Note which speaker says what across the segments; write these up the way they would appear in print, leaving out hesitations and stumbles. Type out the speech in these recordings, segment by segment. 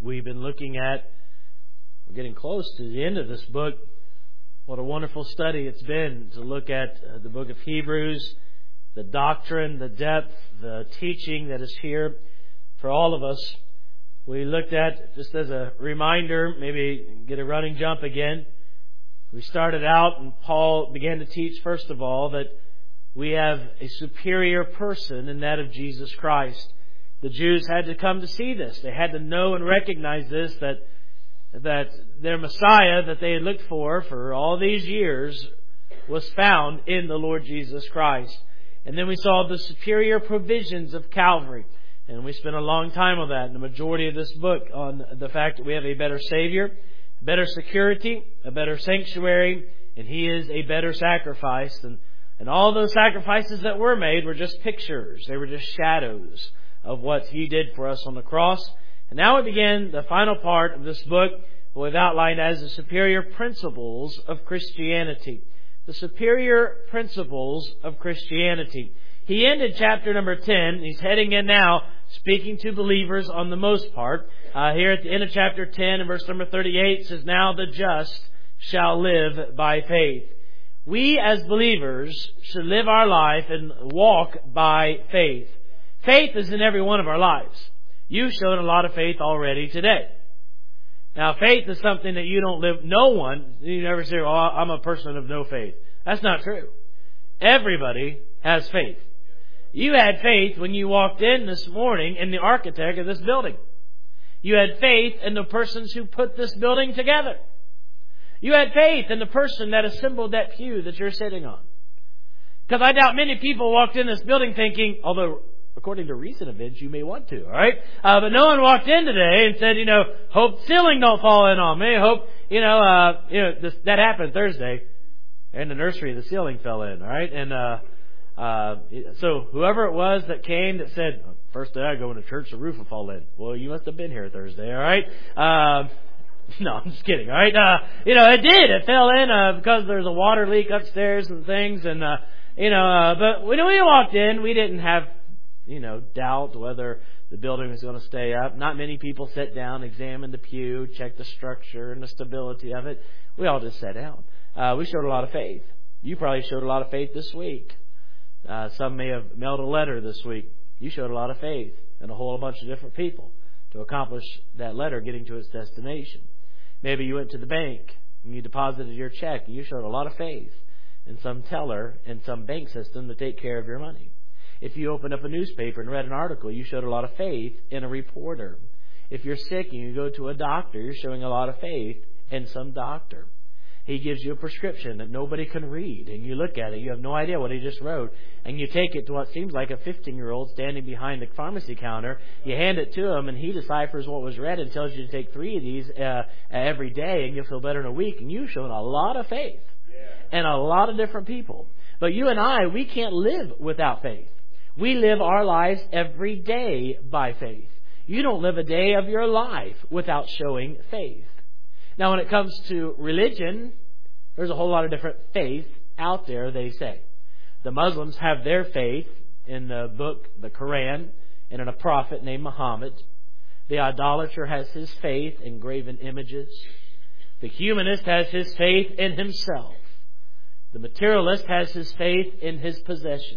Speaker 1: we've been looking at. We're getting close to the end of this book. What a wonderful study it's been to look at the book of Hebrews, the doctrine, the depth, the teaching that is here for all of us. We looked at, just as a reminder, maybe get a running jump again. We started out and Paul began to teach, first of all, that we have a superior person in that of Jesus Christ. The Jews had to come to see this. They had to know and recognize this, that their Messiah that they had looked for all these years was found in the Lord Jesus Christ. And then we saw the superior provisions of Calvary. And we spent a long time on that in the majority of this book, on the fact that we have a better Savior, better security, a better sanctuary, and He is a better sacrifice. And all those sacrifices that were made were just pictures. They were just shadows of what He did for us on the cross. And now we begin the final part of this book, what we've outlined as the superior principles of Christianity. The superior principles of Christianity. He ended chapter number 10. He's heading in now, speaking to believers on the most part. Here at the end of chapter 10 and verse number 38 says, "Now the just shall live by faith." We as believers should live our life and walk by faith. Faith is in every one of our lives. You've shown a lot of faith already today. Now, faith is something that you don't live. No one, you never say, "Oh, I'm a person of no faith." That's not true. Everybody has faith. You had faith when you walked in this morning in the architect of this building. You had faith in the persons who put this building together. You had faith in the person that assembled that pew that you're sitting on. Because I doubt many people walked in this building thinking, although according to recent events you may want to, all right? But no one walked in today and said, hope the ceiling don't fall in on me. Hope, that happened Thursday. In the nursery, the ceiling fell in, all right? And so whoever it was that came that said, "First day I go into church, the roof will fall in." Well, you must have been here Thursday, all right? No, I'm just kidding, all right? It did. It fell in because there's a water leak upstairs and things. And, but when we walked in, we didn't have, doubt whether the building was going to stay up. Not many people sat down, examined the pew, checked the structure and the stability of it. We all just sat down. We showed a lot of faith. You probably showed a lot of faith this week. Some may have mailed a letter this week. You showed a lot of faith in a whole bunch of different people to accomplish that letter getting to its destination. Maybe you went to the bank and you deposited your check and you showed a lot of faith in some teller and some bank system to take care of your money. If you opened up a newspaper and read an article, you showed a lot of faith in a reporter. If you're sick and you go to a doctor, you're showing a lot of faith in some doctor. He gives you a prescription that nobody can read, and you look at it, you have no idea what he just wrote, and you take it to what seems like a 15-year-old standing behind the pharmacy counter. You hand it to him, and he deciphers what was read and tells you to take 3 of these every day, and you'll feel better in a week. And you've shown a lot of faith and a lot of different people. But you and I, we can't live without faith. We live our lives every day by faith. You don't live a day of your life without showing faith. Now, when it comes to religion, there's a whole lot of different faith out there, they say. The Muslims have their faith in the book, the Quran, and in a prophet named Muhammad. The idolater has his faith in graven images. The humanist has his faith in himself. The materialist has his faith in his possessions.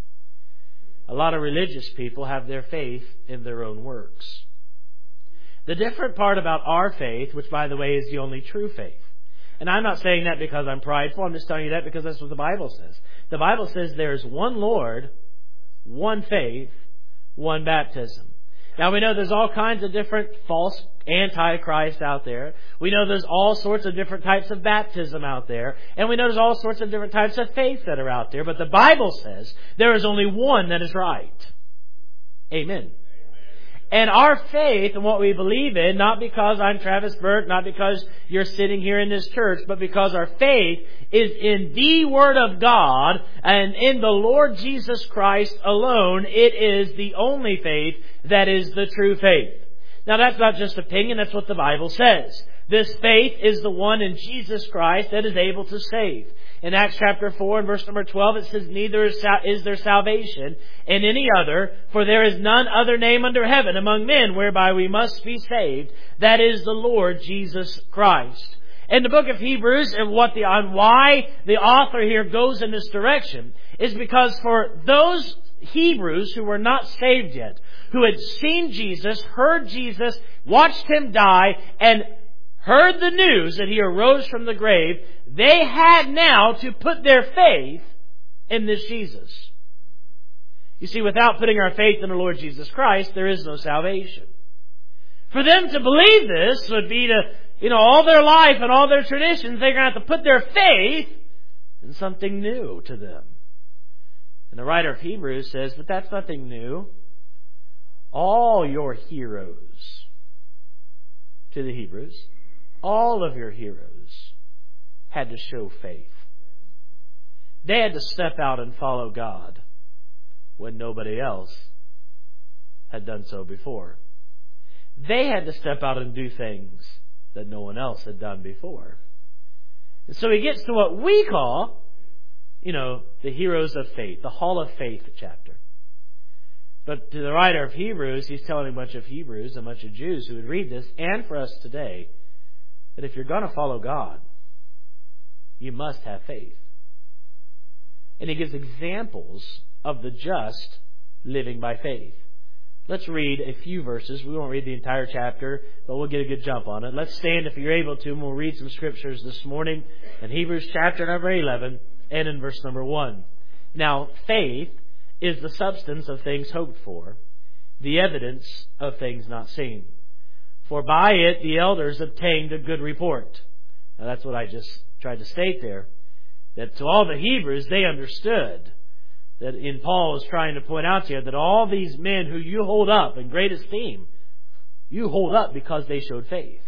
Speaker 1: A lot of religious people have their faith in their own works. The different part about our faith, which by the way is the only true faith. And I'm not saying that because I'm prideful. I'm just telling you that because that's what the Bible says. The Bible says there's one Lord, one faith, one baptism. Now we know there's all kinds of different false antichrist out there. We know there's all sorts of different types of baptism out there. And we know there's all sorts of different types of faith that are out there. But the Bible says there is only one that is right. Amen. And our faith and what we believe in, not because I'm Travis Burke, not because you're sitting here in this church, but because our faith is in the Word of God and in the Lord Jesus Christ alone. It is the only faith that is the true faith. Now that's not just opinion, that's what the Bible says. This faith is the one in Jesus Christ that is able to save. In Acts chapter 4 and verse number 12, it says, "Neither is there salvation in any other, for there is none other name under heaven among men whereby we must be saved. That is the Lord Jesus Christ." In the book of Hebrews, and why the author here goes in this direction is because for those Hebrews who were not saved yet, who had seen Jesus, heard Jesus, watched Him die, and heard the news that He arose from the grave, they had now to put their faith in this Jesus. You see, without putting our faith in the Lord Jesus Christ, there is no salvation. For them to believe this would be to, all their life and all their traditions, they're going to have to put their faith in something new to them. And the writer of Hebrews says, but that's nothing new. All your heroes, to the Hebrews, all of your heroes had to show faith. They had to step out and follow God when nobody else had done so before. They had to step out and do things that no one else had done before. And so he gets to what we call, the heroes of faith, the Hall of Faith chapter. But to the writer of Hebrews, he's telling a bunch of Hebrews, a bunch of Jews who would read this, and for us today, that if you're going to follow God, you must have faith. And he gives examples of the just living by faith. Let's read a few verses. We won't read the entire chapter, but we'll get a good jump on it. Let's stand if you're able to, and we'll read some scriptures this morning in Hebrews chapter number 11 and in verse number 1. Now, faith is the substance of things hoped for, the evidence of things not seen. For by it the elders obtained a good report. Now that's what I just tried to state there. That to all the Hebrews, they understood that in Paul is trying to point out to you that all these men who you hold up in great esteem, you hold up because they showed faith.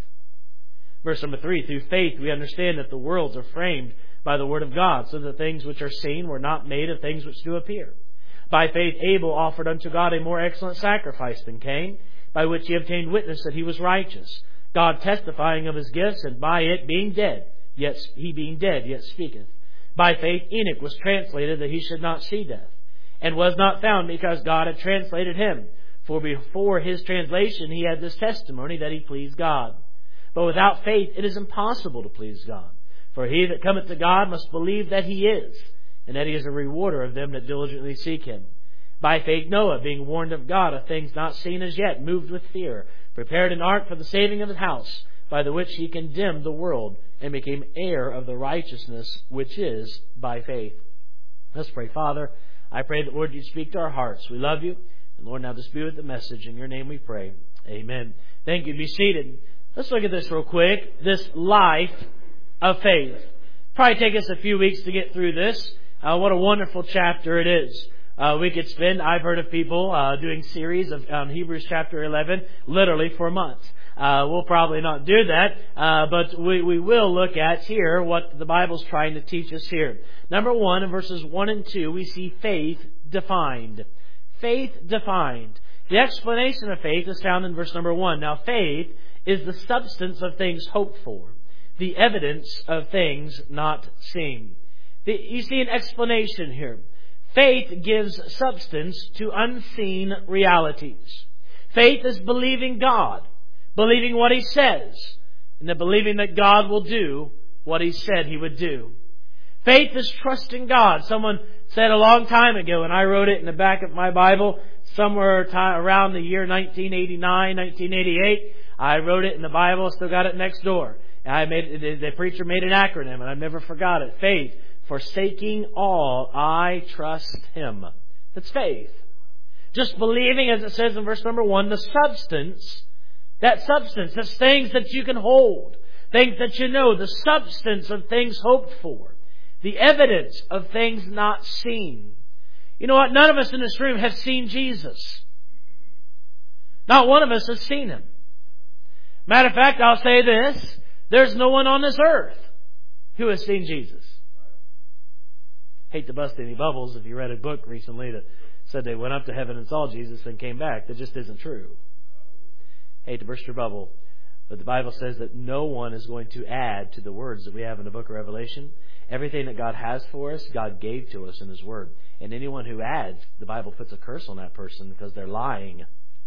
Speaker 1: Verse number 3, through faith we understand that the worlds are framed by the word of God, so that things which are seen were not made of things which do appear. By faith Abel offered unto God a more excellent sacrifice than Cain, by which he obtained witness that he was righteous, God testifying of his gifts, and by it being dead, yet speaketh. By faith Enoch was translated that he should not see death, and was not found because God had translated him. For before his translation he had this testimony that he pleased God. But without faith it is impossible to please God. For he that cometh to God must believe that He is, and that He is a rewarder of them that diligently seek Him. By faith Noah, being warned of God of things not seen as yet, moved with fear, prepared an ark for the saving of his house, by the which he condemned the world, and became heir of the righteousness which is by faith. Let's pray. Father, I pray that, Lord, You speak to our hearts. We love You. And Lord, now just be with the message. In Your name we pray. Amen. Thank you. Be seated. Let's look at this real quick. This life of faith. Probably take us a few weeks to get through this. What a wonderful chapter it is. We could spend, I've heard of people doing series of Hebrews chapter 11 literally for months. We'll probably not do that, but we will look at here what the Bible's trying to teach us here. Number 1, in verses 1 and 2, we see faith defined. Faith defined. The explanation of faith is found in verse number 1. Now, faith is the substance of things hoped for, the evidence of things not seen. You see an explanation here. Faith gives substance to unseen realities. Faith is believing God, believing what He says, and then believing that God will do what He said He would do. Faith is trusting God. Someone said a long time ago, and I wrote it in the back of my Bible, somewhere around the year 1989, 1988. I wrote it in the Bible, still got it next door. The preacher made an acronym, and I've never forgot it. Faith. Forsaking all, I trust Him. That's faith. Just believing, as it says in verse number 1, the substance, that's things that you can hold, things that you know, the substance of things hoped for, the evidence of things not seen. You know what? None of us in this room have seen Jesus. Not one of us has seen Him. Matter of fact, I'll say this, there's no one on this earth who has seen Jesus. Hate to bust any bubbles if you read a book recently that said they went up to heaven and saw Jesus and came back. That just isn't true. Hate to burst your bubble. But the Bible says that no one is going to add to the words that we have in the book of Revelation. Everything that God has for us, God gave to us in His Word. And anyone who adds, the Bible puts a curse on that person because they're lying.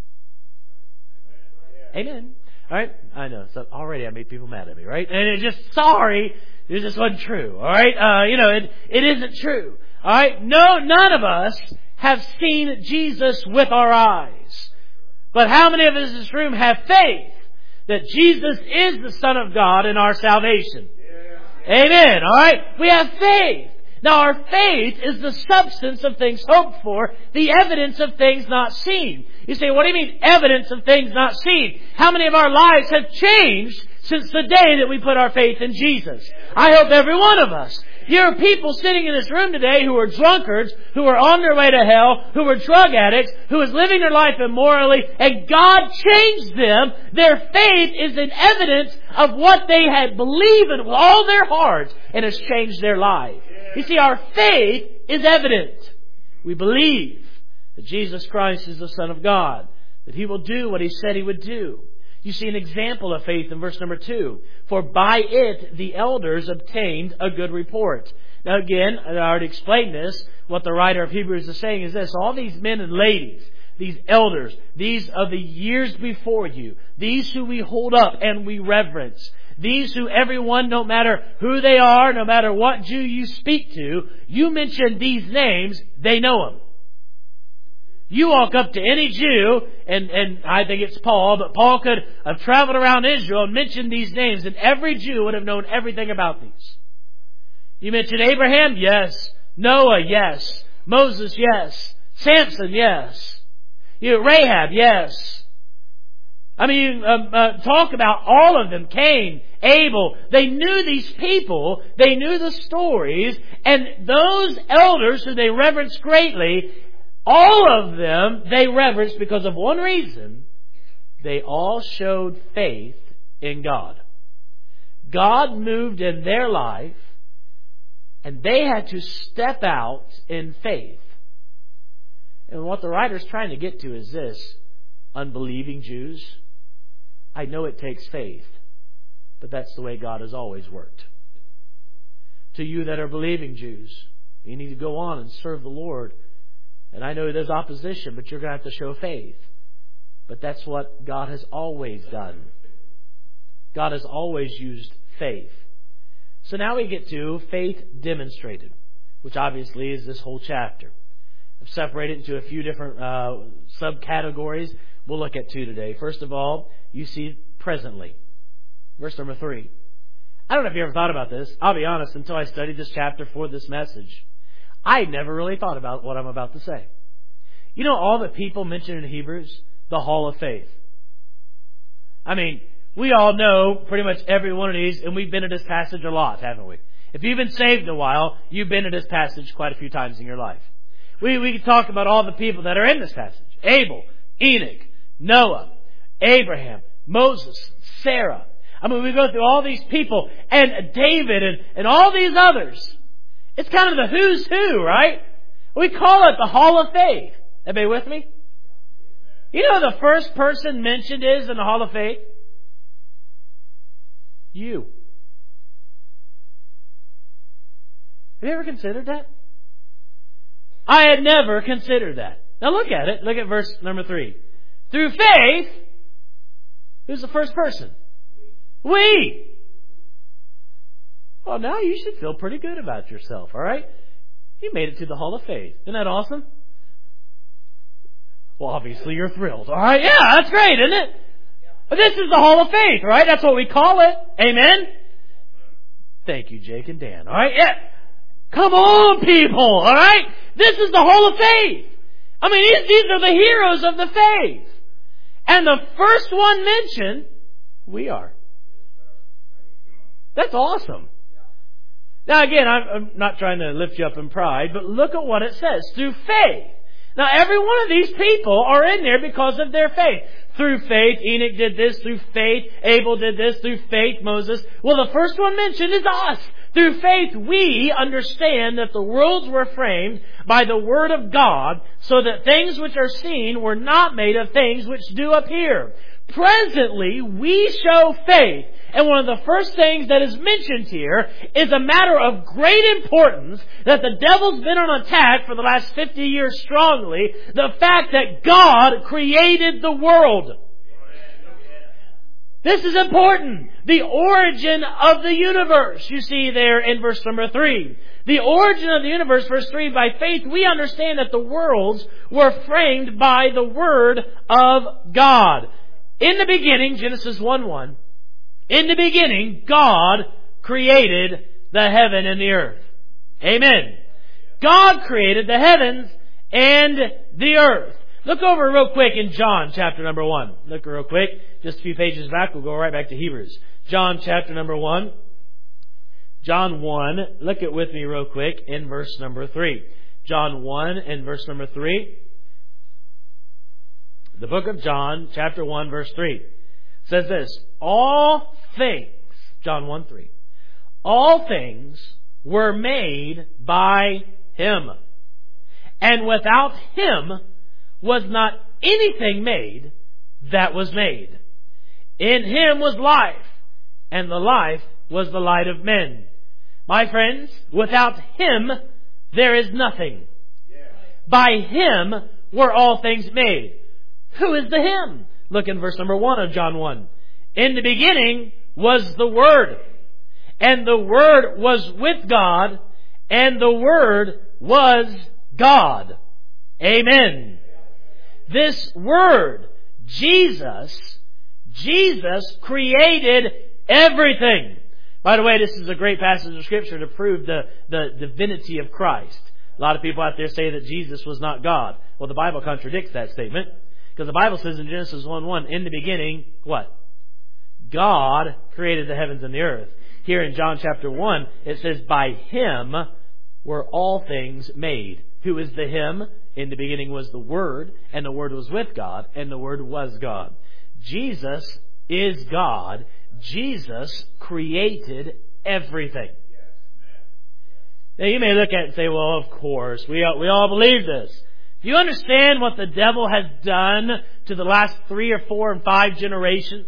Speaker 1: Amen. All right? I know. So already I made people mad at me, right? And it just wasn't true. All right? It isn't true. All right? No, none of us have seen Jesus with our eyes. But how many of us in this room have faith that Jesus is the Son of God and our salvation? Amen. All right? We have faith. Now our faith is the substance of things hoped for, the evidence of things not seen. You say, what do you mean evidence of things not seen? How many of our lives have changed since the day that we put our faith in Jesus? I hope every one of us. There are people sitting in this room today who are drunkards, who are on their way to hell, who are drug addicts, who is living their life immorally, and God changed them. Their faith is an evidence of what they had believed with all their hearts and has changed their life. You see, our faith is evident. We believe that Jesus Christ is the Son of God, that He will do what He said He would do. You see an example of faith in verse number 2. For by it the elders obtained a good report. Now again, I already explained this. What the writer of Hebrews is saying is this. All these men and ladies, these elders, these of the years before you, these who we hold up and we reverence, these who everyone, no matter who they are, no matter what Jew you speak to, you mention these names, they know them. You walk up to any Jew, and I think it's Paul, but Paul could have traveled around Israel and mentioned these names, and every Jew would have known everything about these. You mention Abraham? Yes. Noah? Yes. Moses? Yes. Samson? Yes. Rahab? Yes. I mean, talk about all of them. Cain, Abel. They knew these people. They knew the stories. And those elders who they reverenced greatly, all of them they reverenced because of one reason. They all showed faith in God. God moved in their life, and they had to step out in faith. And what the writer's trying to get to is this. Unbelieving Jews, I know it takes faith, but that's the way God has always worked. To you that are believing Jews, you need to go on and serve the Lord. And I know there's opposition, but you're going to have to show faith. But that's what God has always done. God has always used faith. So now we get to faith demonstrated, which obviously is this whole chapter. I've separated into a few different subcategories. We'll look at 2 today. First of all, you see presently. Verse number 3. I don't know if you ever thought about this. I'll be honest, until I studied this chapter for this message, I never really thought about what I'm about to say. You know all the people mentioned in Hebrews? The Hall of Faith. I mean, we all know pretty much every one of these, and we've been to this passage a lot, haven't we? If you've been saved a while, you've been to this passage quite a few times in your life. We can talk about all the people that are in this passage. Abel, Enoch, Noah, Abraham, Moses, Sarah. I mean, we go through all these people, and David, and all these others. It's kind of the who's who, right? We call it the Hall of Faith. Everybody with me? You know who the first person mentioned is in the Hall of Faith? You. Have you ever considered that? I had never considered that. Now look at it. Look at verse number 3. Through faith, who's the first person? We. Well, now you should feel pretty good about yourself, all right? You made it to the Hall of Faith. Isn't that awesome? Well, obviously you're thrilled, all right? Yeah, that's great, isn't it? But this is the Hall of Faith, right? That's what we call it. Amen? Thank you, Jake and Dan, all right? Yeah. Come on, people, all right? This is the Hall of Faith. I mean, these are the heroes of the faith. And the first one mentioned, we are. That's awesome. Now again, I'm not trying to lift you up in pride, but look at what it says. Through faith. Now every one of these people are in there because of their faith. Through faith, Enoch did this. Through faith, Abel did this. Through faith, Moses. Well, the first one mentioned is us. Through faith, we understand that the worlds were framed by the Word of God, so that things which are seen were not made of things which do appear. presently we show faith. And one of the first things that is mentioned here is a matter of great importance that the devil's been on attack for the last 50 years strongly. The fact that God created the world. This is important. The origin of the universe. You see there in verse number 3. The origin of the universe, verse 3, by faith we understand that the worlds were framed by the Word of God. In the beginning, Genesis 1:1, in the beginning, God created the heaven and the earth. Amen. God created the heavens and the earth. Look over real quick in John chapter number 1. Look real quick. Just a few pages back. We'll go right back to Hebrews. John chapter number 1. John 1. Look at with me real quick in verse number 3. John 1 and verse number 3. The book of John chapter 1 verse 3 says this. All things, John 1:3, all things were made by Him. And without Him was not anything made that was made. In Him was life, and the life was the light of men. My friends, without Him there is nothing. By Him were all things made. Who is the Him? Look in verse number 1 of John 1. In the beginning was the Word, and the Word was with God, and the Word was God. Amen. This Word, Jesus created everything. By the way, this is a great passage of Scripture to prove the divinity of Christ. A lot of people out there say that Jesus was not God. Well, the Bible contradicts that statement. Because the Bible says in Genesis 1:1, in the beginning, what? God created the heavens and the earth. Here in John chapter 1, it says, by Him were all things made. Who is the Him? In the beginning was the Word, and the Word was with God, and the Word was God. Jesus is God. Jesus created everything. Now you may look at it and say, well, of course, we all believe this. Do you understand what the devil has done to the last 3 or 4 and 5 generations?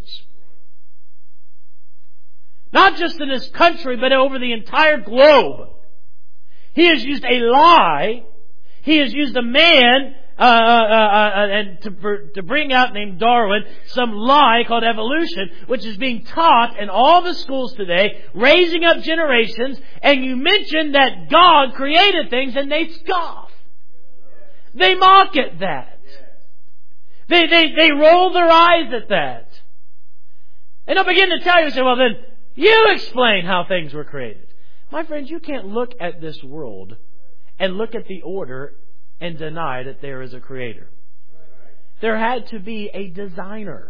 Speaker 1: Not just in this country, but over the entire globe. He has used a lie. He has used a man and to bring out, named Darwin, some lie called evolution, which is being taught in all the schools today, raising up generations, and you mention that God created things and they scoff. They mock at that. They roll their eyes at that. And they'll begin to tell you, say, well then, you explain how things were created. My friends, you can't look at this world and look at the order and deny that there is a creator. There had to be a designer.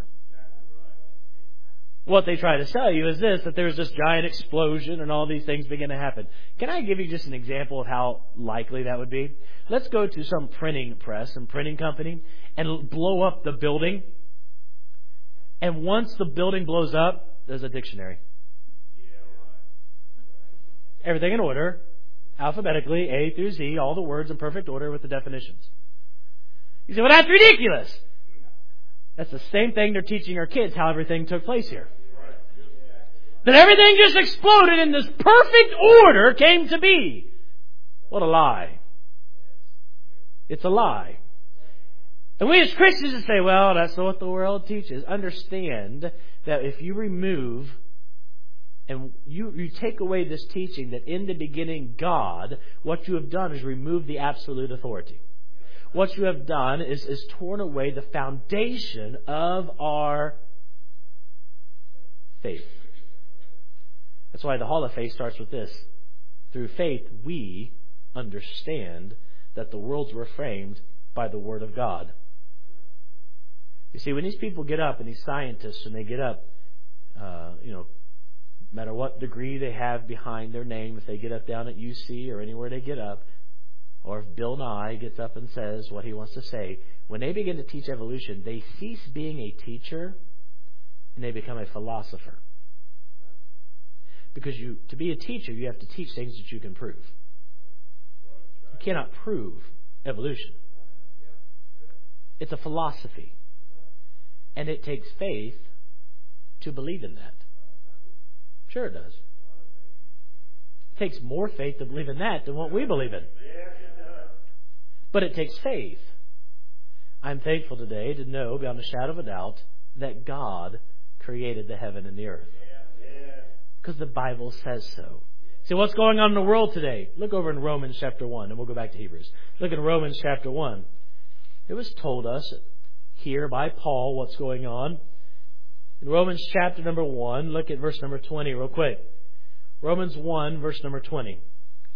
Speaker 1: What they try to tell you is this, that there's this giant explosion and all these things begin to happen. Can I give you just an example of how likely that would be? Let's go to some printing press, some printing company, and blow up the building. And once the building blows up, there's a dictionary. Everything in order, alphabetically, A through Z, all the words in perfect order with the definitions. You say, well, that's ridiculous. That's the same thing they're teaching our kids, how everything took place here. That everything just exploded in this perfect order came to be. What a lie. It's a lie. And we as Christians say, well, that's what the world teaches. Understand that if you remove and you take away this teaching that in the beginning God, what you have done is remove the absolute authority. What you have done is torn away the foundation of our faith. That's why the Hall of Faith starts with this. Through faith, we understand that the worlds were framed by the Word of God. You see, when these people get up, and these scientists, when they get up, no matter what degree they have behind their name, if they get up down at UC or anywhere they get up, or if Bill Nye gets up and says what he wants to say, when they begin to teach evolution, they cease being a teacher and they become a philosopher. Because to be a teacher, you have to teach things that you can prove. You cannot prove evolution. It's a philosophy. And it takes faith to believe in that. Sure it does. It takes more faith to believe in that than what we believe in. But it takes faith. I'm thankful today to know beyond a shadow of a doubt that God created the heaven and the earth. Because the Bible says so. See, what's going on in the world today? Look over in Romans chapter 1, and we'll go back to Hebrews. Look at Romans chapter 1. It was told us here by Paul what's going on. In Romans chapter number 1, look at verse number 20 real quick. Romans 1, verse number 20. It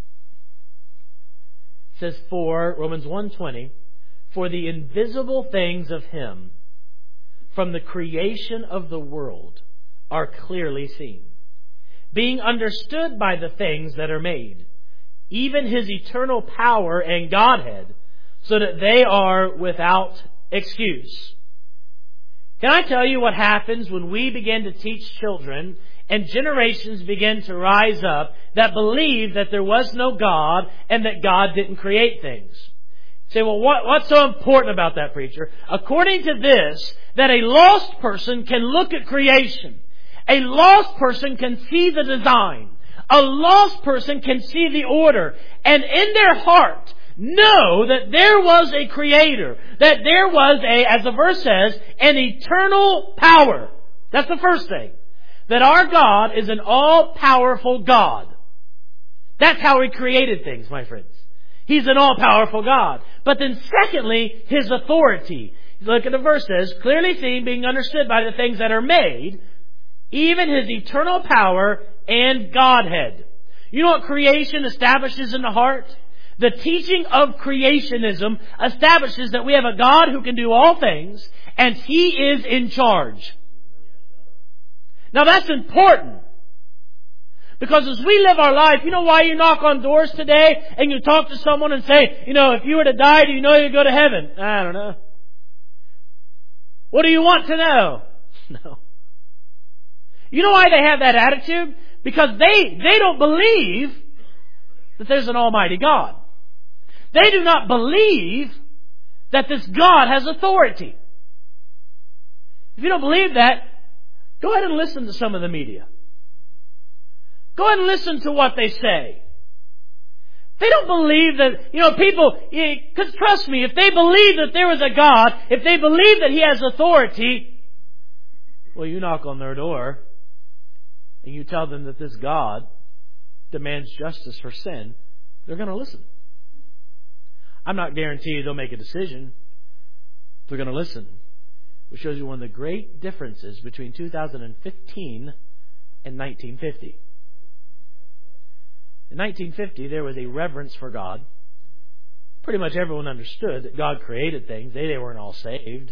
Speaker 1: says, Romans 1:20, for the invisible things of Him from the creation of the world are clearly seen, being understood by the things that are made, even His eternal power and Godhead, so that they are without excuse. Can I tell you what happens when we begin to teach children and generations begin to rise up that believe that there was no God and that God didn't create things? Say, well, what's so important about that, preacher? According to this, that a lost person can look at creation. A lost person can see the design. A lost person can see the order. And in their heart, know that there was a creator. That there was as the verse says, an eternal power. That's the first thing. That our God is an all-powerful God. That's how He created things, my friends. He's an all-powerful God. But then secondly, His authority. Look at the verse says, clearly seen, being understood by the things that are made, even His eternal power and Godhead. You know what creation establishes in the heart? The teaching of creationism establishes that we have a God who can do all things, and He is in charge. Now that's important. Because as we live our life, you know why you knock on doors today and you talk to someone and say, if you were to die, do you know you'd go to heaven? I don't know. What do you want to know? No. You know why they have that attitude? Because they don't believe that there's an almighty God. They do not believe that this God has authority. If you don't believe that, go ahead and listen to some of the media. Go ahead and listen to what they say. They don't believe that, people, because trust me, if they believe that there is a God, if they believe that He has authority, well, you knock on their door and you tell them that this God demands justice for sin, they're going to listen. I'm not guaranteeing they'll make a decision. They're going to listen. Which shows you one of the great differences between 2015 and 1950. In 1950, there was a reverence for God. Pretty much everyone understood that God created things. They weren't all saved.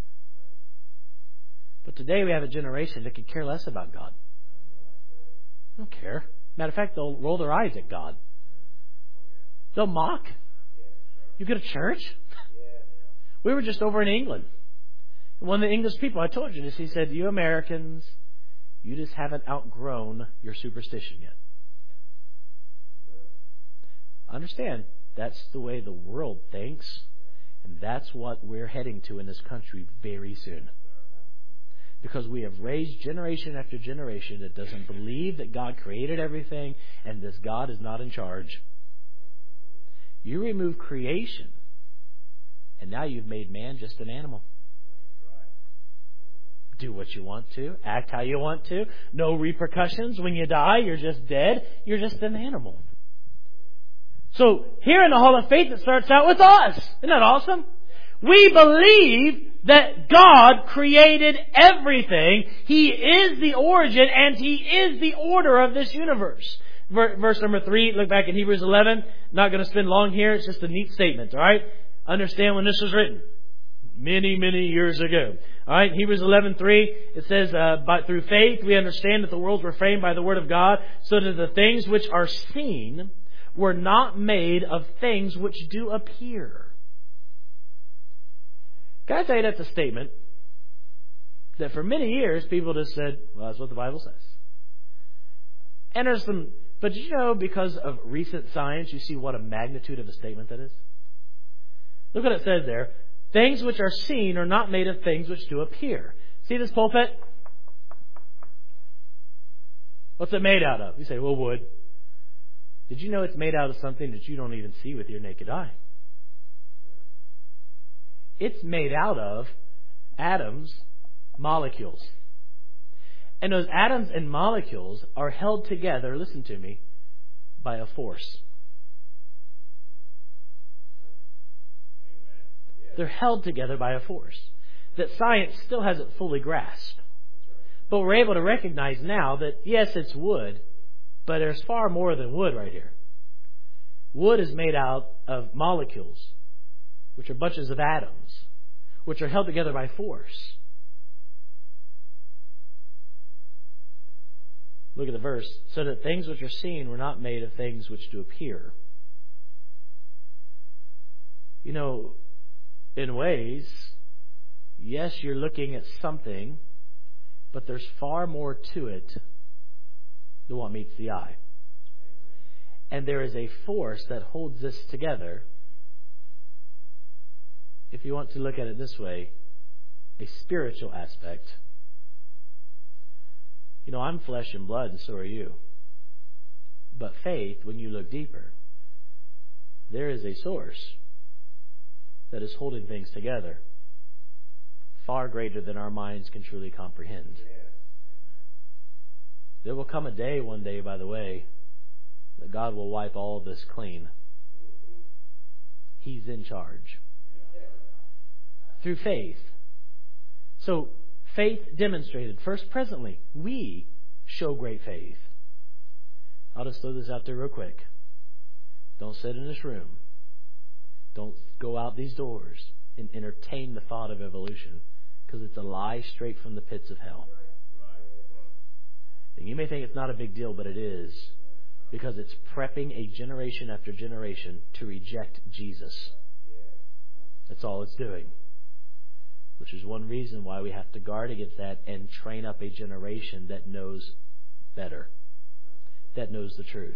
Speaker 1: But today we have a generation that could care less about God. They don't care. Matter of fact, they'll roll their eyes at God. They'll mock. You go to church? We were just over in England. One of the English people, I told you this, he said, you Americans, you just haven't outgrown your superstition yet. Understand, that's the way the world thinks, and that's what we're heading to in this country very soon. Because we have raised generation after generation that doesn't believe that God created everything and this God is not in charge. You remove creation, and now you've made man just an animal. Do what you want to, act how you want to, no repercussions. When you die, you're just dead. You're just an animal. So here in the Hall of Faith, it starts out with us. Isn't that awesome? We believe that God created everything. He is the origin and He is the order of this universe. Verse number 3, look back in Hebrews 11. Not going to spend long here. It's just a neat statement. All right? Understand when this was written. Many, many years ago. All right, Hebrews 11:3, it says, "But through faith we understand that the worlds were framed by the word of God, so that the things which are seen were not made of things which do appear." Can I tell you that's a statement that for many years people just said, well, that's what the Bible says. And there's some, but because of recent science, you see what a magnitude of a statement that is? Look what it says there. Things which are seen are not made of things which do appear. See this pulpit? What's it made out of? You say, well, wood. Did you know it's made out of something that you don't even see with your naked eye? It's made out of atoms, molecules. And those atoms and molecules are held together, listen to me, by a force. They're held together by a force that science still hasn't fully grasped. But we're able to recognize now that, yes, it's wood, but there's far more than wood right here. Wood is made out of molecules, which are bunches of atoms, which are held together by force. Look at the verse. So that things which are seen were not made of things which do appear. You know, in ways, yes, you're looking at something, but there's far more to it than what meets the eye. And there is a force that holds this together. If you want to look at it this way, a spiritual aspect. You know, I'm flesh and blood, and so are you. But faith, when you look deeper, there is a source that is holding things together far greater than our minds can truly comprehend. There will come a day, one day, by the way, that God will wipe all this clean. He's in charge. Through faith. So, faith demonstrated. First, presently, we show great faith. I'll just throw this out there real quick. Don't sit in this room. Don't go out these doors and entertain the thought of evolution, because it's a lie straight from the pits of hell. And you may think it's not a big deal, but it is, because it's prepping a generation after generation to reject Jesus. That's all it's doing. Which is one reason why we have to guard against that and train up a generation that knows better, that knows the truth.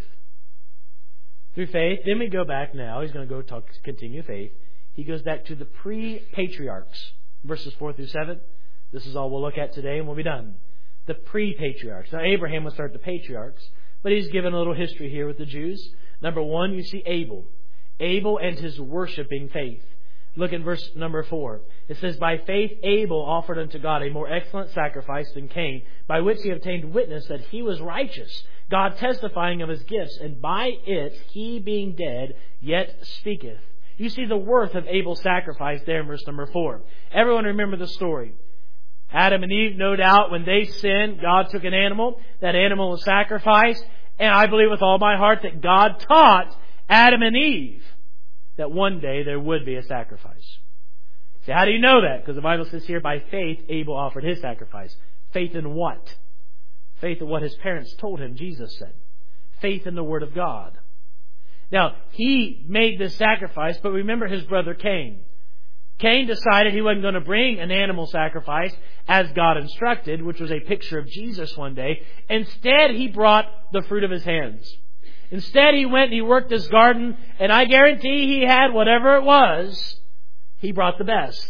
Speaker 1: Through faith, then we go back now. He's going to go continue faith. He goes back to the pre-patriarchs, verses 4 through 7. This is all we'll look at today, and we'll be done. The pre-patriarchs. Now, Abraham will start the patriarchs, but he's given a little history here with the Jews. Number 1, you see Abel. Abel and his worshiping faith. Look at verse number 4. It says, by faith Abel offered unto God a more excellent sacrifice than Cain, by which he obtained witness that he was righteous, God testifying of his gifts, and by it he being dead yet speaketh. You see the worth of Abel's sacrifice there in verse number 4. Everyone remember the story. Adam and Eve, no doubt, when they sinned, God took an animal. That animal was sacrificed. And I believe with all my heart that God taught Adam and Eve that one day there would be a sacrifice. See, how do you know that? Because the Bible says here, by faith, Abel offered his sacrifice. Faith in what? Faith in what his parents told him, Jesus said. Faith in the Word of God. Now, he made this sacrifice, but remember his brother Cain. Cain decided he wasn't going to bring an animal sacrifice as God instructed, which was a picture of Jesus one day. Instead, he brought the fruit of his hands. Instead, he went and he worked his garden, and I guarantee he had whatever it was, he brought the best.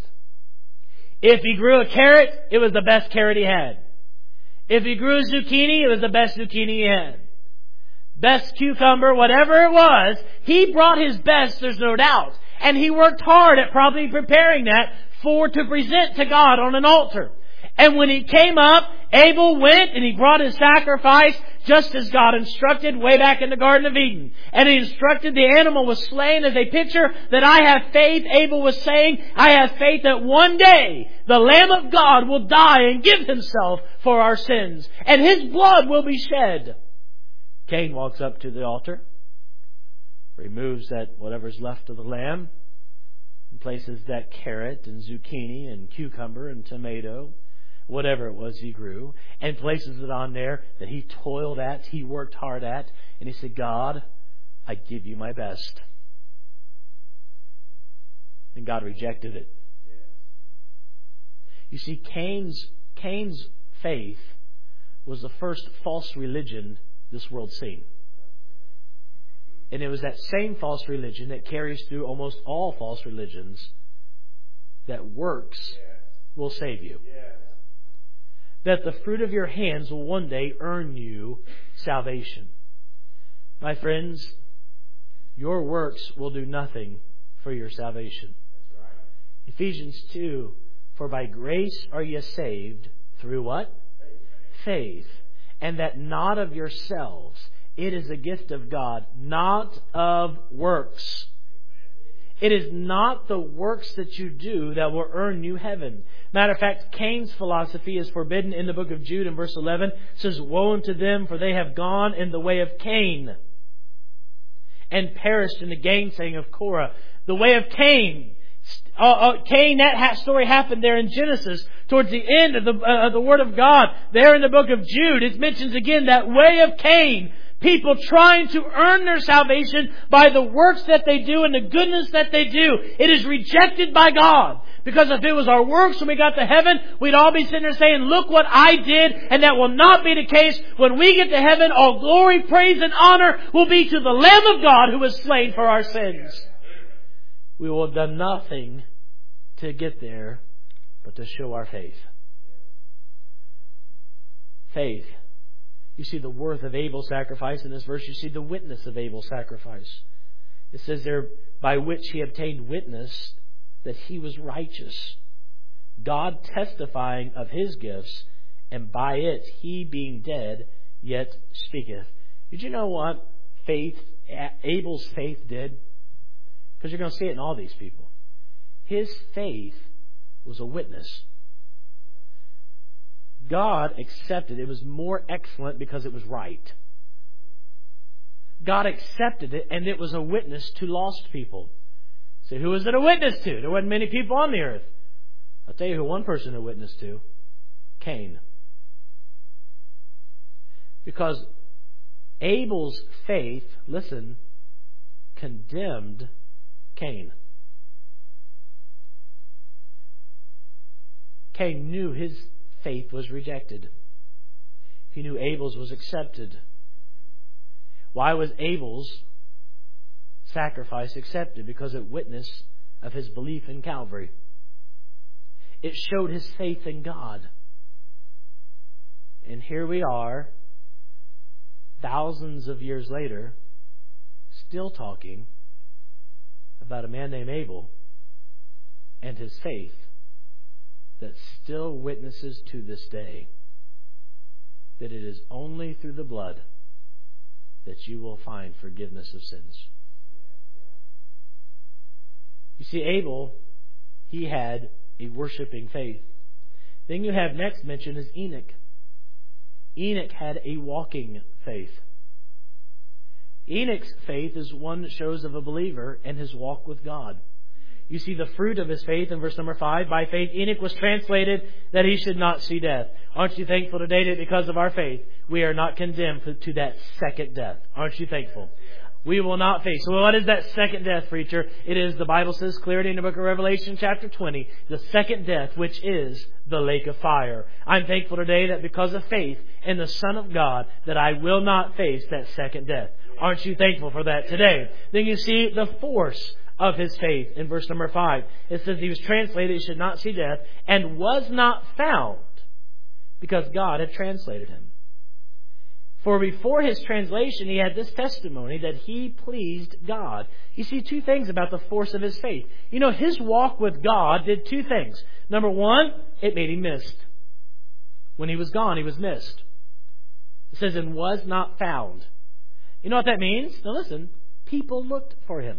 Speaker 1: If he grew a carrot, it was the best carrot he had. If he grew a zucchini, it was the best zucchini he had. Best cucumber, whatever it was, he brought his best, there's no doubt. And he worked hard at probably preparing that to present to God on an altar. And when he came up, Abel went and he brought his sacrifice just as God instructed way back in the Garden of Eden. And he instructed the animal was slain as a picture that I have faith. Abel was saying, I have faith that one day the Lamb of God will die and give himself for our sins. And his blood will be shed. Cain walks up to the altar, removes that whatever's left of the lamb, and places that carrot and zucchini and cucumber and tomato, whatever it was he grew, and places it on there that he toiled at, he worked hard at, and he said, God, I give you my best. And God rejected it. You see, Cain's faith was the first false religion this world's seen. And it was that same false religion that carries through almost all false religions that works will save you. That the fruit of your hands will one day earn you salvation. My friends, your works will do nothing for your salvation. Ephesians 2, for by grace are ye saved through what? Faith. And that not of yourselves. It is a gift of God, not of works. It is not the works that you do that will earn you heaven. Matter of fact, Cain's philosophy is forbidden in the book of Jude in verse 11. It says, woe unto them, for they have gone in the way of Cain and perished in the gainsaying of Korah. The way of Cain. Cain, that story happened there in Genesis. Towards the end of the Word of God, there in the book of Jude, it mentions again that way of Cain. People trying to earn their salvation by the works that they do and the goodness that they do. It is rejected by God. Because if it was our works when we got to heaven, we'd all be sitting there saying, look what I did. And that will not be the case. When we get to heaven, all glory, praise, and honor will be to the Lamb of God who was slain for our sins. We will have done nothing to get there but to show our faith. Faith. You see the worth of Abel's sacrifice in this verse. You see the witness of Abel's sacrifice. It says there, by which he obtained witness that he was righteous, God testifying of his gifts, and by it he being dead yet speaketh. Did you know what Abel's faith did? Because you're going to see it in all these people. His faith was a witness. God accepted it. It was more excellent because it was right. God accepted it, and it was a witness to lost people. So who was it a witness to? There wasn't many people on the earth. I'll tell you who one person it witnessed to. Cain. Because Abel's faith, listen, condemned Cain. Cain knew his faith was rejected. He knew Abel's was accepted. Why was Abel's sacrifice accepted? Because it witnessed of his belief in Calvary. It showed his faith in God. And here we are, thousands of years later, still talking about a man named Abel and his faith that still witnesses to this day that it is only through the blood that you will find forgiveness of sins. You see, Abel, he had a worshiping faith. The thing you have next mentioned is Enoch. Enoch had a walking faith. Enoch's faith is one that shows of a believer and his walk with God. You see the fruit of his faith in verse number 5. By faith Enoch was translated that he should not see death. Aren't you thankful today that because of our faith we are not condemned to that second death? Aren't you thankful? We will not face. So what is that second death, preacher? It is, the Bible says clearly in the book of Revelation chapter 20, the second death, which is the lake of fire. I'm thankful today that because of faith in the Son of God that I will not face that second death. Aren't you thankful for that today? Then you see the force of his faith in verse number 5. It says he was translated, he should not see death, and was not found because God had translated him. For before his translation, he had this testimony that he pleased God. You see two things about the force of his faith. You know, his walk with God did two things. Number one, it made him missed. When he was gone, he was missed. It says, and was not found. You know what that means? Now listen, people looked for him.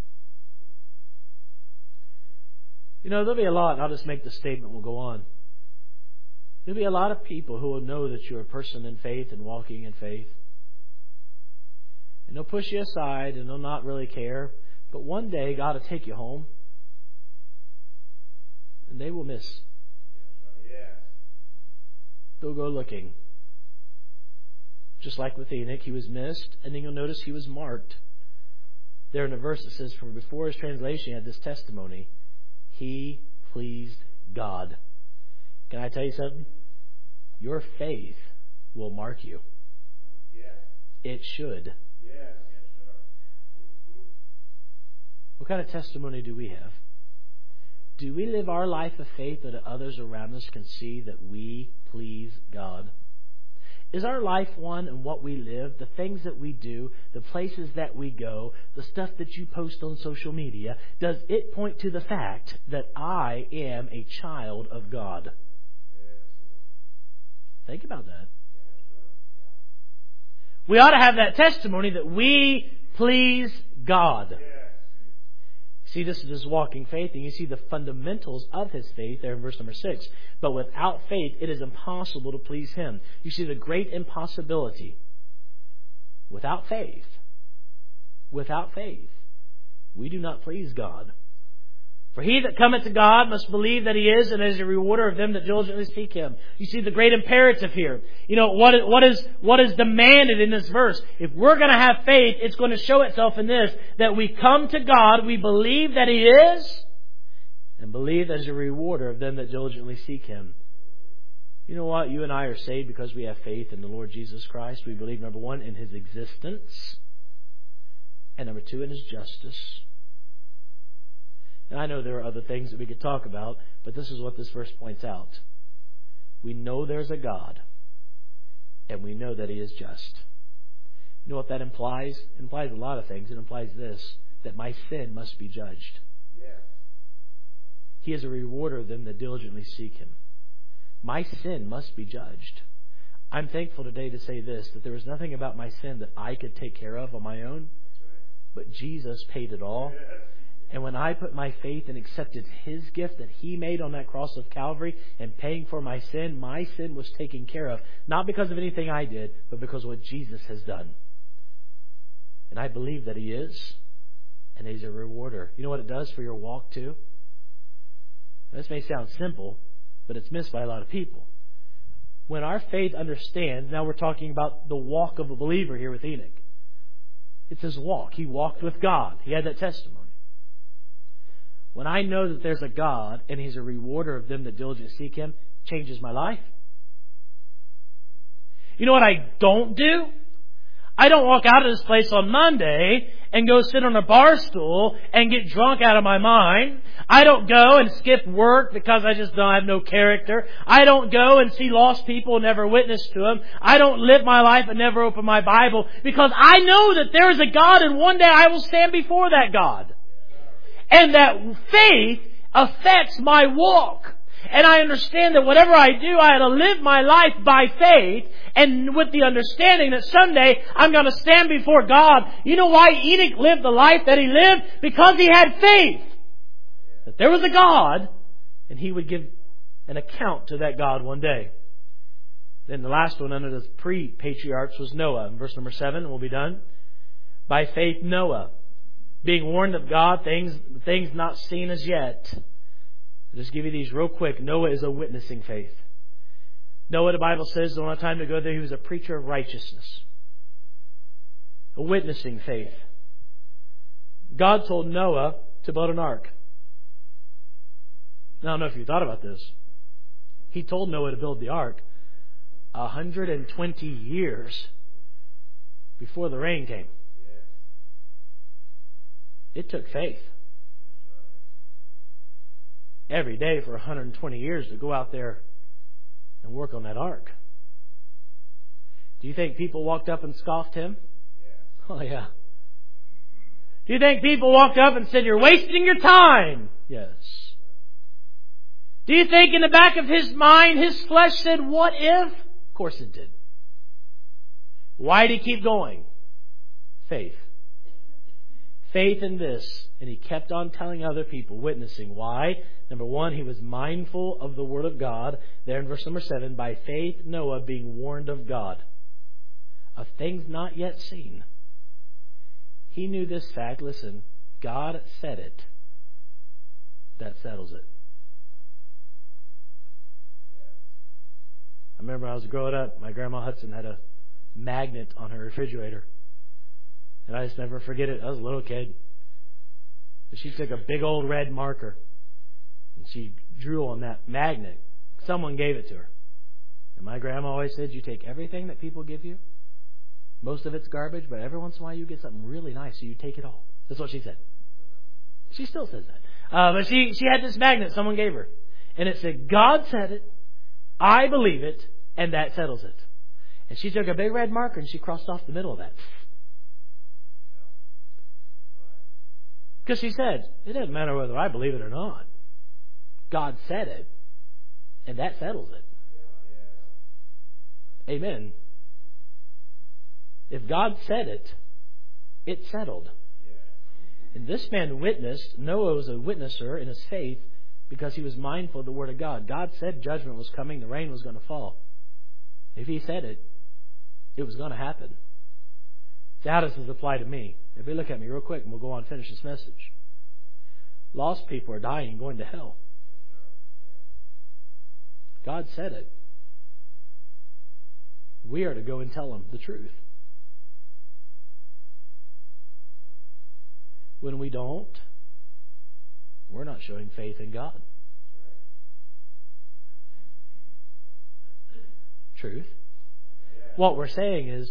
Speaker 1: You know, there'll be a lot, and I'll just make the statement, we'll go on. There'll be a lot of people who will know that you're a person in faith and walking in faith. And they'll push you aside and they'll not really care. But one day God will take you home. And they will miss. They'll go looking. Just like with Enoch, he was missed. And then you'll notice he was marked. There in the verse it says, for before his translation he had this testimony. He pleased God. Can I tell you something? Your faith will mark you. It should. What kind of testimony do we have? Do we live our life of faith that others around us can see that we please God? Is our life one in what we live, the things that we do, the places that we go, the stuff that you post on social media, does it point to the fact that I am a child of God? Think about that. We ought to have that testimony that we please God. See, this is his walking faith, and you see the fundamentals of his faith there in verse number 6. But without faith, it is impossible to please him. You see the great impossibility. Without faith, we do not please God. For he that cometh to God must believe that he is, and is a rewarder of them that diligently seek him. You see the great imperative here. You know, what is demanded in this verse? If we're going to have faith, it's going to show itself in this, that we come to God, we believe that he is, and believe as a rewarder of them that diligently seek him. You know what? You and I are saved because we have faith in the Lord Jesus Christ. We believe, number one, in his existence, and number two, in his justice. And I know there are other things that we could talk about, but this is what this verse points out. We know there's a God, and we know that he is just. You know what that implies? It implies a lot of things. It implies this, that my sin must be judged. Yeah. He is a rewarder of them that diligently seek him. My sin must be judged. I'm thankful today to say this, that there was nothing about my sin that I could take care of on my own, but Jesus paid it all. And when I put my faith and accepted his gift that he made on that cross of Calvary and paying for my sin was taken care of. Not because of anything I did, but because of what Jesus has done. And I believe that he is, and he's a rewarder. You know what it does for your walk too? This may sound simple, but it's missed by a lot of people. When our faith understands, now we're talking about the walk of a believer here with Enoch. It's his walk. He walked with God. He had that testimony. When I know that there's a God and he's a rewarder of them that diligently seek him, it changes my life. You know what I don't do? I don't walk out of this place on Monday and go sit on a bar stool and get drunk out of my mind. I don't go and skip work because I just don't have no character. I don't go and see lost people and never witness to them. I don't live my life and never open my Bible because I know that there is a God and one day I will stand before that God. And that faith affects my walk. And I understand that whatever I do, I have to live my life by faith and with the understanding that someday I'm going to stand before God. You know why Enoch lived the life that he lived? Because he had faith that there was a God and he would give an account to that God one day. Then the last one under the pre-patriarchs was Noah. In verse number 7, and we'll be done. By faith, Noah, being warned of God, things not seen as yet. I'll just give you these real quick. Noah is a witnessing faith. Noah, the Bible says, don't have time to go there, he was a preacher of righteousness. A witnessing faith. God told Noah to build an ark. Now, I don't know if you thought about this. He told Noah to build the ark 120 years before the rain came. It took faith. Every day for 120 years to go out there and work on that ark. Do you think people walked up and scoffed him? Yeah. Oh, yeah. Do you think people walked up and said, "You're wasting your time"? Yes. Do you think in the back of his mind, his flesh said, "What if"? Of course it did. Why did he keep going? Faith. Faith in this. And he kept on telling other people, witnessing. Why? Number one, he was mindful of the Word of God. There in verse number 7, by faith Noah being warned of God, of things not yet seen. He knew this fact. Listen, God said it. That settles it. I remember when I was growing up, my grandma Hudson had a magnet on her refrigerator. And I just never forget it. I was a little kid. But she took a big old red marker and she drew on that magnet. Someone gave it to her. And my grandma always said, you take everything that people give you. Most of it's garbage, but every once in a while you get something really nice, so you take it all. That's what she said. She still says that. But she had this magnet someone gave her. And it said, God said it, I believe it, and that settles it. And she took a big red marker and she crossed off the middle of that. Because she said, it doesn't matter whether I believe it or not. God said it, and that settles it. Amen. If God said it, it's settled. And this man witnessed, Noah was a witnesser in his faith because he was mindful of the Word of God. God said judgment was coming, the rain was going to fall. If He said it, it was going to happen. So how does this apply to me? If you look at me real quick and we'll go on and finish this message. Lost people are dying and going to hell. God said it. We are to go and tell them the truth. When we don't, we're not showing faith in God. Truth. What we're saying is,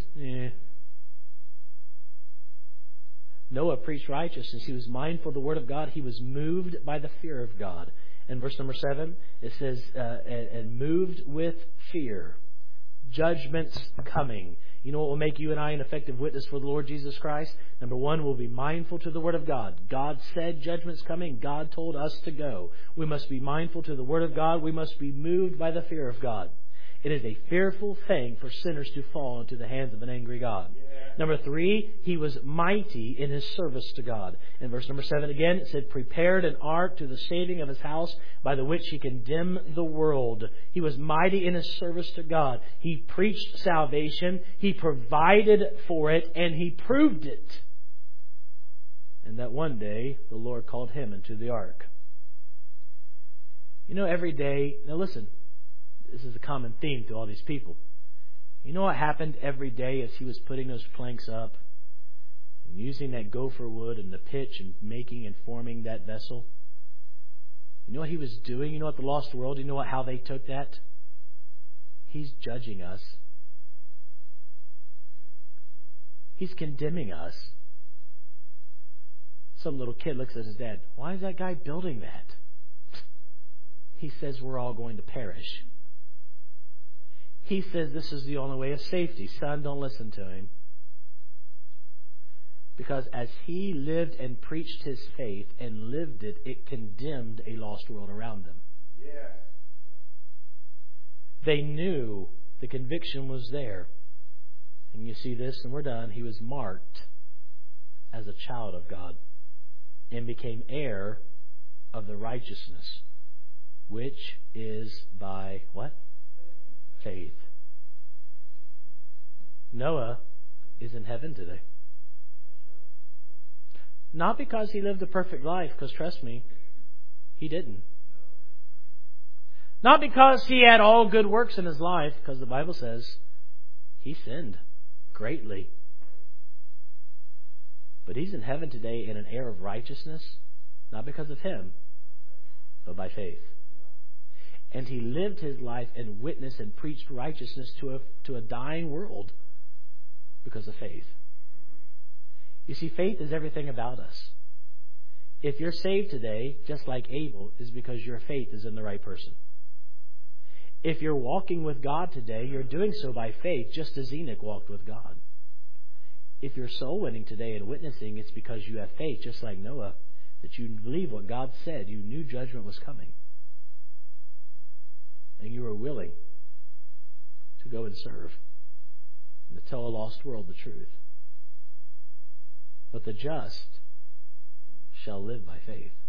Speaker 1: Noah preached righteousness. He was mindful of the Word of God. He was moved by the fear of God. In verse number 7, it says, and moved with fear. Judgment's coming. You know what will make you and I an effective witness for the Lord Jesus Christ? Number 1, we'll be mindful to the Word of God. God said judgment's coming. God told us to go. We must be mindful to the Word of God. We must be moved by the fear of God. It is a fearful thing for sinners to fall into the hands of an angry God. Number 3, he was mighty in his service to God. In verse number 7 again, it said, prepared an ark to the saving of his house, by the which he condemned the world. He was mighty in his service to God. He preached salvation. He provided for it, and he proved it. And that one day, the Lord called him into the ark. You know, every day, now listen, this is a common theme to all these people. You know what happened every day as he was putting those planks up and using that gopher wood and the pitch and making and forming that vessel? You know what he was doing? You know what the lost world, you know how they took that? He's judging us. He's condemning us. Some little kid looks at his dad. Why is that guy building that? He says we're all going to perish. He says this is the only way of safety. Son, don't listen to him. Because as he lived and preached his faith and lived it, it condemned a lost world around them. Yeah. They knew the conviction was there. And you see this, and we're done. He was marked as a child of God and became heir of the righteousness, which is by what? Faith. Noah is in heaven today. Not because he lived a perfect life, because trust me, he didn't. Not because he had all good works in his life, because the Bible says he sinned greatly. But he's in heaven today in an heir of righteousness, not because of him, but by faith. And he lived his life and witnessed and preached righteousness to a dying world because of faith. You see, faith is everything about us. If you're saved today, just like Abel, is because your faith is in the right person. If you're walking with God today, you're doing so by faith, just as Enoch walked with God. If you're soul winning today and witnessing, it's because you have faith, just like Noah, that you believe what God said. You knew judgment was coming. And you were willing to go and serve and to tell a lost world the truth. But the just shall live by faith.